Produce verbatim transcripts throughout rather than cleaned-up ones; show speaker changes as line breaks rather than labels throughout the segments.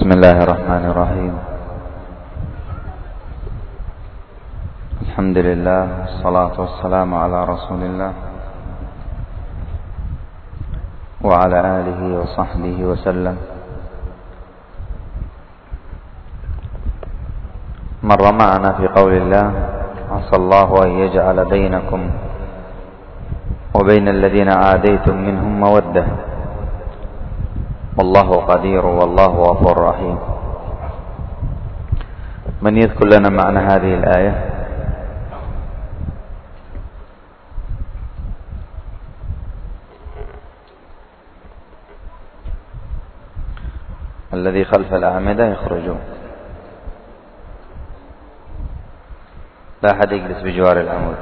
بسم الله الرحمن الرحيم. الحمد لله والصلاة والسلام على رسول الله وعلى آله وصحبه وسلم. مر معنا في قول الله: عسى الله أن يجعل بينكم وبين الذين عاديتم منهم مودة والله قدير والله غفور رحيم. من يذكر لنا معنى هذه الآية؟ الذي خلف الأعمدة يخرجون، لا أحد يجلس بجوار العمود.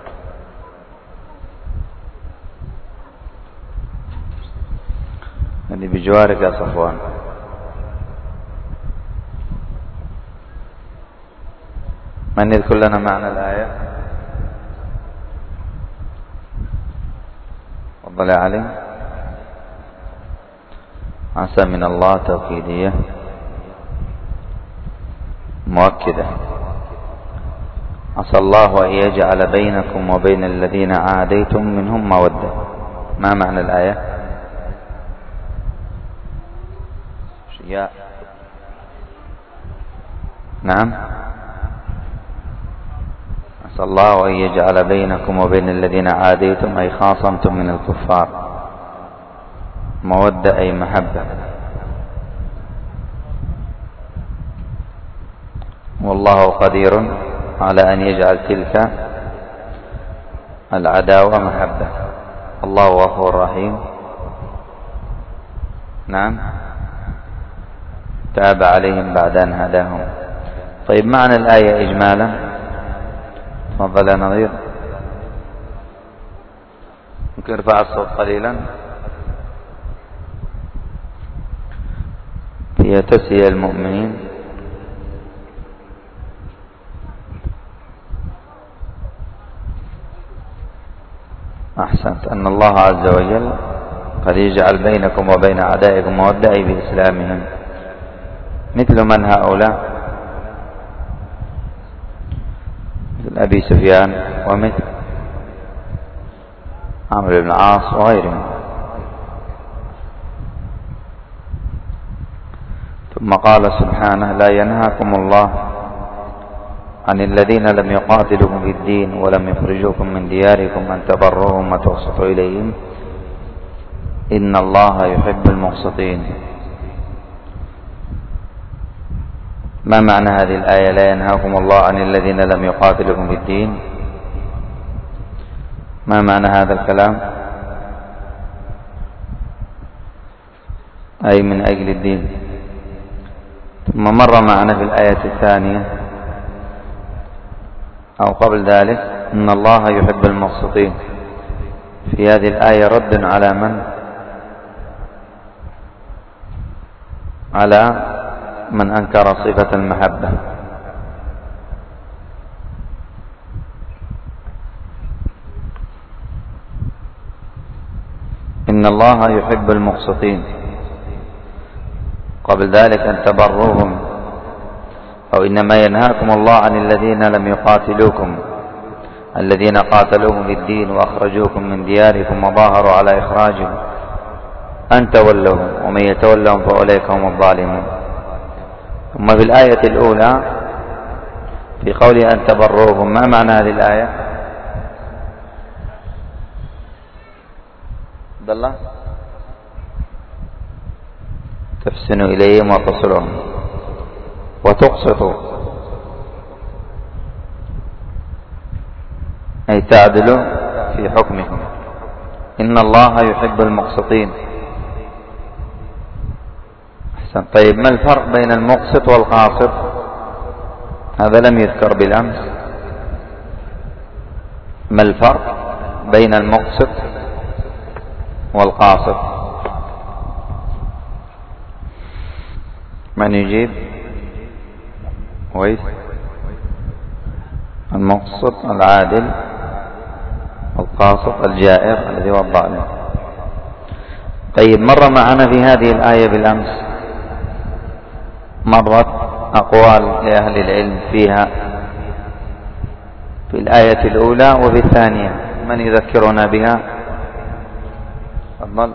اللي بجوارك يا صفوان. من يذكر لنا معنى الآية؟ تفضل يا علي. عسى من الله توكيدية مؤكدة. عسى الله أن يجعل بينكم وبين الذين عاديتم منهم مودة. ما معنى الآية؟ شياء. نعم. عسى الله أن يجعل بينكم وبين الذين عاديتم أي خاصمتم من الكفار مودة أي محبة. والله قدير على أن يجعل تلك العداوة محبة. الله غفور رحيم. نعم. تاب عليهم بعد أن هداهم. طيب، معنى الآية إجمالا. تفضل يا نظير. ممكن ارفع الصوت قليلا. هي تسيء المؤمنين أحسنت. أن الله عز وجل قد يجعل بينكم وبين أعدائكم مودة أي بإسلامهم. مثل من هؤلاء؟ مثل أبي سفيان ومثل عمرو بن العاص وغيرهم. ثم قال سبحانه: لا ينهاكم الله عن الذين لم يقاتلوكم في الدين ولم يخرجوكم من دياركم أن تبروهم وتقسطوا إليهم إن الله يحب المقسطين. ما معنى هذه الآية؟ لا ينهاكم الله عن الذين لم يقاتلوكم في الدين. ما معنى هذا الكلام؟ أي من أجل الدين. ثم مر معنا في الآية الثانية أو قبل ذلك إن الله يحب المقسطين. في هذه الآية رد على من؟ على من أنكر صفة المحبة. إن الله يحب المقسطين. قبل ذلك أن تبروهم، أو إنما ينهاكم الله عن الذين لم يقاتلوكم الذين قاتلوهم في الدين وأخرجوكم من دياركم وظاهروا على إخراجهم أن تولوهم ومن يتولهم فأولئك هم الظالمون. ثم في الآية الأولى في قوله أن تبروهم، ما معنى هذه الآية؟ عبد الله. تحسنوا إليهم وتصلهم وتقسطوا أي تعدلوا في حكمهم. إن الله يحب المقسطين. أحسن. طيب، ما الفرق بين المقسط والقاسط؟ هذا لم يذكر بالأمس. ما الفرق بين المقسط والقاسط؟ من يجيب؟ ويس. المقسط العادل، القاسط الجائر الذي هو الظالم. طيب، مر معنا في هذه الآية بالأمس مرت أقوال لأهل العلم فيها في الآية الأولى وفي الثانية. من يذكرنا بها؟ تفضل.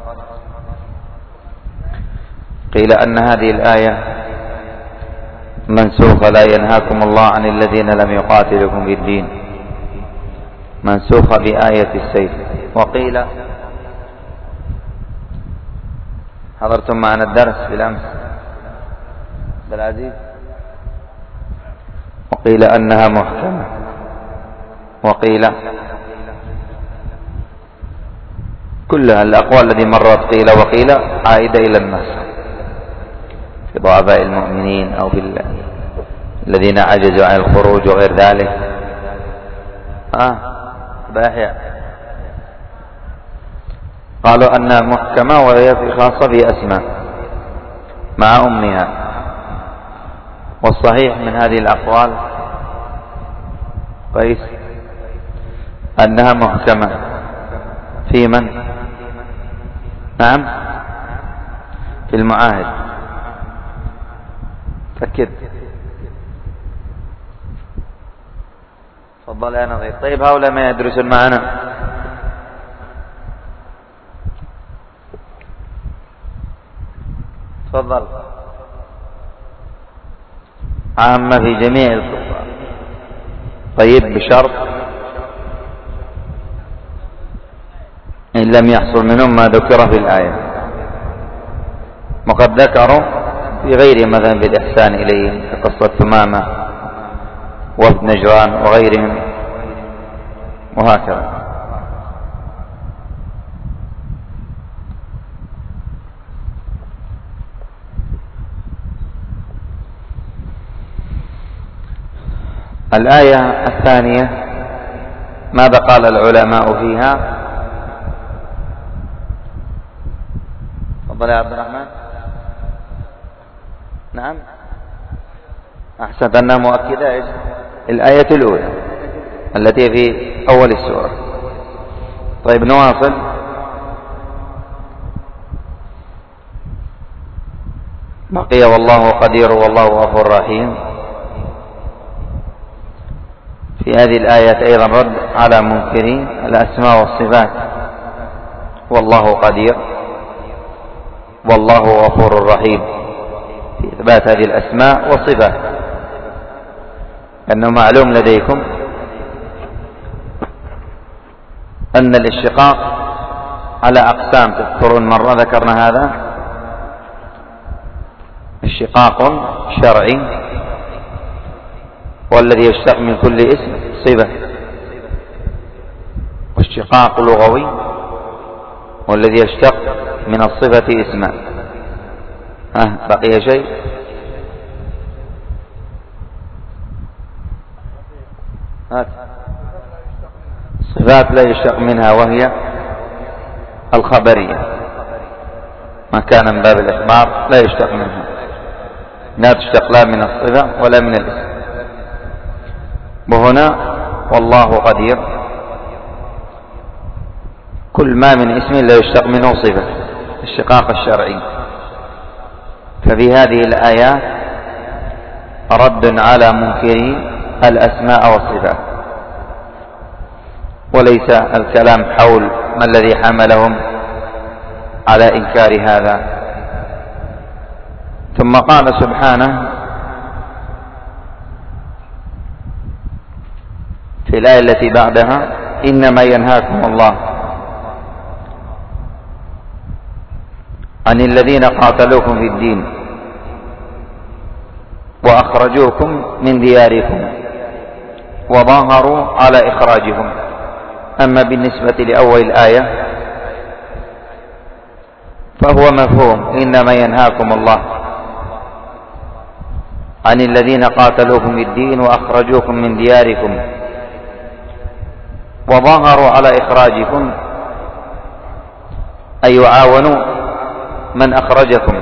قيل أن هذه الآية منسوخة، لا ينهاكم الله عن الذين لم يقاتلكم في الدين، منسوخة بآية السيف. وقيل حضرتم معنا الدرس بالأمس بالعزيز، وقيل أنها محكمة، وقيل كلها الأقوال التي مرت قيل وقيل عائدة إلى النص في ضعفاء المؤمنين أو في الذين عجزوا عن الخروج وغير ذلك. آه باحية قالوا أنها محكمة وهي خاصة بأسماء مع أمها. والصحيح من هذه الأقوال كويس أنها محكمة في من؟ نعم في المعاهد. فكد تفضل يا نظير. طيب هؤلاء ما يدرسون معنا؟ تفضل. عامة في جميع الكفار. طيب بشرط إن لم يحصل منهم ما ذكر في الآية. وقد ذكروا في غير مثلا بالإحسان إليهم كقصة ثمامة وابن نجران وغيرهم وهكذا. الآية الثانية ماذا قال العلماء فيها؟ تفضل يا عبد الرحمن. نعم أحسنت أنها مؤكدة إيش؟ الآية الأولى التي في أول السورة. طيب نواصل. بقي والله قدير والله غفور رحيم. في هذه الآيات أيضا رد على منكرين الأسماء والصفات. والله قدير والله غفور رحيم في إثبات هذه الأسماء والصفات، لأنه معلوم لديكم أن الاشتقاق على أقسام. تذكرون مرة ذكرنا هذا. اشتقاق شرعي والذي يشتق من كل اسم صفة، واشتقاق لغوي والذي يشتق من الصفة اسما. ها بقي شيء؟ هات. صفات لا يشتق منها وهي الخبرية، ما كان من باب الإخبار لا يشتق منها، لا تشتق لا من الصفة ولا من الاسم. وهنا والله قدير كل ما من اسم لا يشتق منه صفة، الشقاق الشرعي. ففي هذه الآيات رد على منكري الأسماء والصفات، وليس الكلام حول ما الذي حملهم على إنكار هذا. ثم قال سبحانه في الآية التي بعدها: إنما ينهاكم الله عن الذين قاتلوكم في الدين وأخرجوكم من دياركم وظاهروا على إخراجكم. أما بالنسبة لأول الآية فهو مفهوم إنما ينهاكم الله عن الذين قاتلوكم في الدين وأخرجوكم من دياركم وظاهروا على إخراجكم، أي يعاونوا من أخرجكم.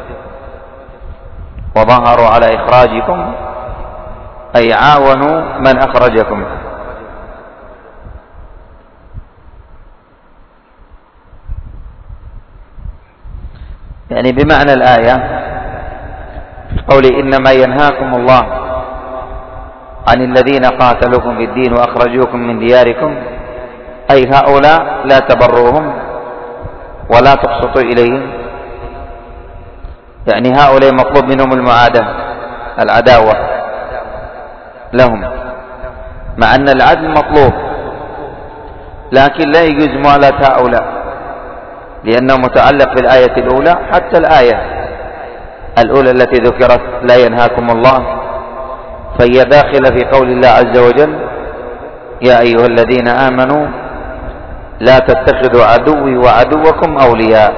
وظاهروا على إخراجكم أي عاونوا من أخرجكم. يعني بمعنى الآية قوله إنما ينهاكم الله عن الذين قاتلوكم في الدين وأخرجوكم من دياركم، أي هؤلاء لا تبروهم ولا تقسطوا إليهم، يعني هؤلاء مطلوب منهم المعاداة العداوة لهم، مع أن العدل مطلوب، لكن لا يجوز موالاة هؤلاء لأنه متعلق بالآية الأولى. حتى الآية الأولى التي ذكرت لا ينهاكم الله فهي داخلة في قول الله عز وجل يا أيها الذين آمنوا لا تتخذوا عدوي وعدوكم أولياء،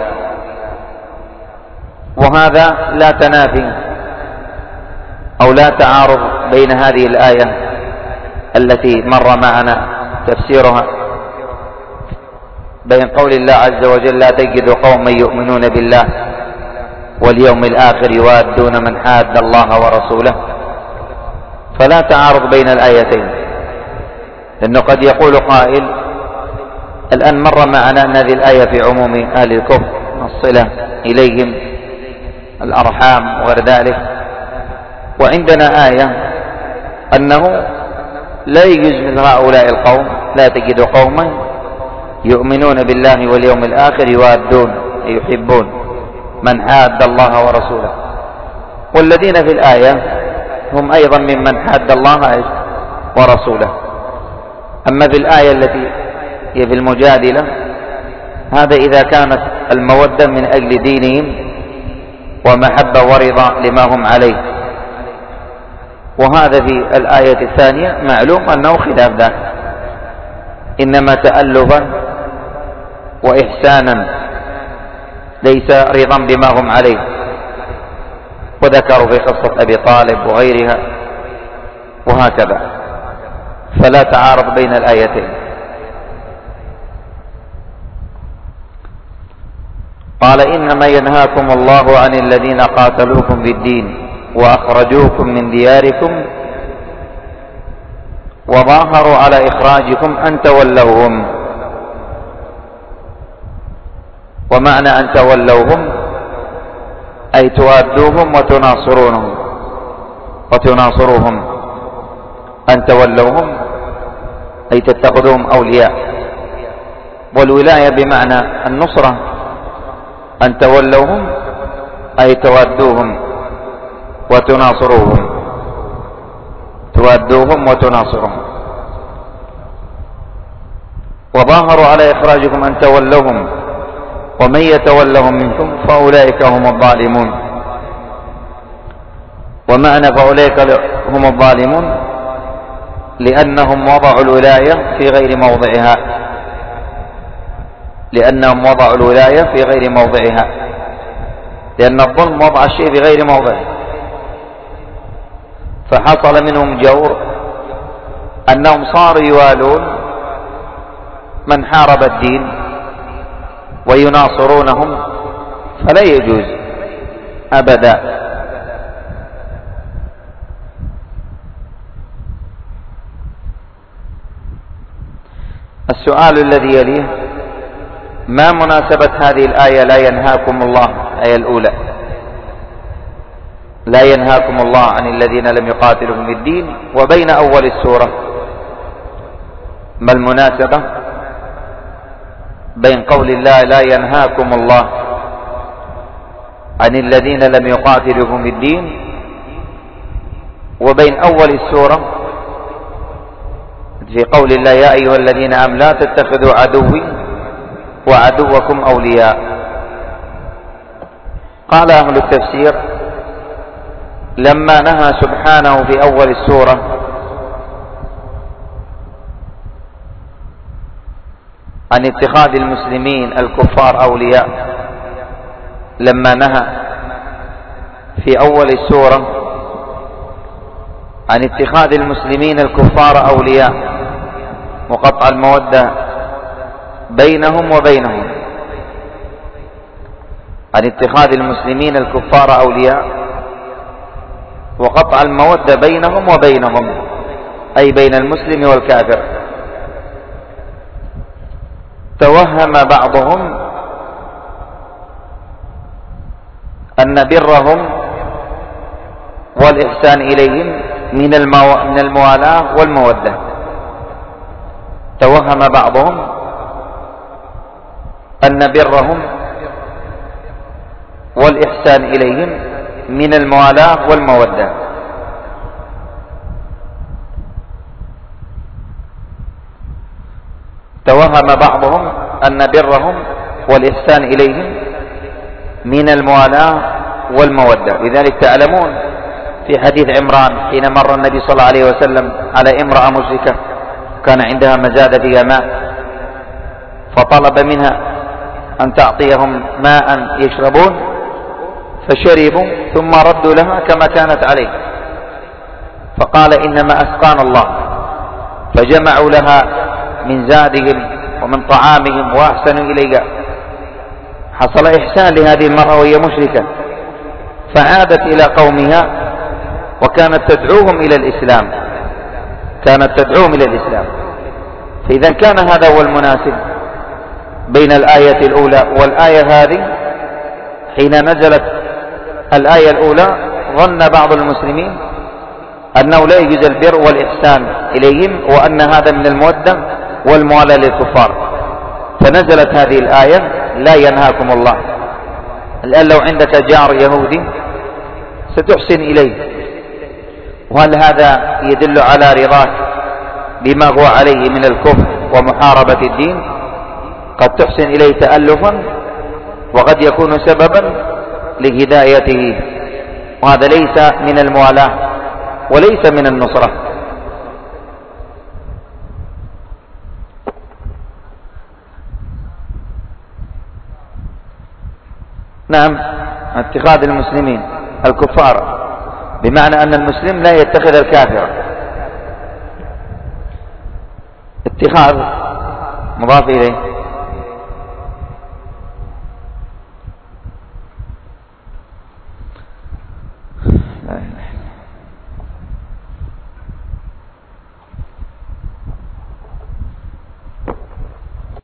وهذا لا تنافي أو لا تعارض بين هذه الآية التي مر معنا تفسيرها بين قول الله عز وجل لا تجد قوما يؤمنون بالله واليوم الآخر يوادون من حاد الله ورسوله، فلا تعارض بين الآيتين، لأنه قد يقول قائل الآن مر معنا أن هذه الآية في عموم أهل الكفر الصلة إليهم الأرحام وغير ذلك، وعندنا آية أنه لا يجوز مثل هؤلاء القوم لا تجد قوما يؤمنون بالله واليوم الآخر يوادون يحبون من حاد الله ورسوله، والذين في الآية هم أيضا ممن حاد الله ورسوله. أما في الآية التي هي في المجادلة هذا إذا كانت المودة من أجل دينهم ومحبة ورضا لما هم عليه، وهذا في الآية الثانية معلوم أنه خلاف ذلك، إنما تألفا وإحسانا ليس رضا بما هم عليه. وذكروا في قصة أبي طالب وغيرها وهكذا، فلا تعارض بين الآيتين. قال إنما ينهاكم الله عن الذين قاتلوكم في الدين وأخرجوكم من دياركم وظاهروا على إخراجكم أن تولوهم. ومعنى أن تولوهم أي توادوهم وتناصرونهم وتناصروهم، أن تولوهم أي تتخذوهم أولياء، والولاية بمعنى النصرة، أن تولوهم أي توادوهم وتناصروهم، توادوهم وتناصرهم. وظاهروا على إخراجكم أن تولوهم ومن يتولهم منكم فأولئك هم الظالمون. ومعنى فأولئك هم الظالمون لأنهم وضعوا الولاية في غير موضعها، لأنهم وضعوا الولاية في غير موضعها، لأن الظلم وضع الشيء في غير موضعه، فحصل منهم جور أنهم صاروا يوالون من حارب الدين ويناصرونهم، فلا يجوز أبدا. السؤال الذي يليه ما مناسبة هذه الآية لا ينهاكم الله، الآية الأولى لا ينهاكم الله عن الذين لم يقاتلهم في الدين، وبين أول السورة ما المناسبة بين قول الله لا ينهاكم الله عن الذين لم يقاتلكم في الدين وبين أول السورة في قول الله يا أيها الذين آمنوا لا تتخذوا عدوي وعدوكم أولياء؟ قال أهل التفسير لما نهى سبحانه في أول السورة عن اتخاذ المسلمين الكفار أولياء، لما نهى في أول السورة عن اتخاذ المسلمين الكفار أولياء وقطع المودة بينهم وبينهم، عن اتخاذ المسلمين الكفار أولياء وقطع المودة بينهم وبينهم أي بين المسلم والكافر، توهم بعضهم أن برهم والإحسان إليهم من المو... من الموالاة والمودة. توهم بعضهم أن برهم والإحسان إليهم من الموالاة والمودة. توهم بعضهم أن برهم والإحسان إليهم من الموالاة والمودة. لذلك تعلمون في حديث عمران حين مر النبي صلى الله عليه وسلم على امرأة مشركة كان عندها مزاد فيها ماء، فطلب منها أن تعطيهم ماء يشربون، فشربوا ثم ردوا لها كما كانت عليه، فقال إنما أسقانا الله، فجمعوا لها من زادهم ومن طعامهم وأحسنوا إليها. حصل إحسان لهذه المرأة وهي مشركة، فعادت إلى قومها وكانت تدعوهم إلى الإسلام، كانت تدعوهم إلى الإسلام. فإذا كان هذا هو المناسب بين الآية الأولى والآية هذه، حين نزلت الآية الأولى ظن بعض المسلمين أنه لا يجوز البر والإحسان إليهم، وأن هذا من المودة والموالاة للكفار، فنزلت هذه الآية لا ينهاكم الله. الآن لو عندك جار يهودي ستحسن إليه، وهل هذا يدل على رضاك بما هو عليه من الكفر ومحاربة الدين؟ قد تحسن إليه تألفا وقد يكون سببا لهدايته، وهذا ليس من الموالاة وليس من النصرة. نعم، اتخاذ المسلمين الكفار، بمعنى أن المسلم لا يتخذ الكافر. اتخاذ مضاف إليه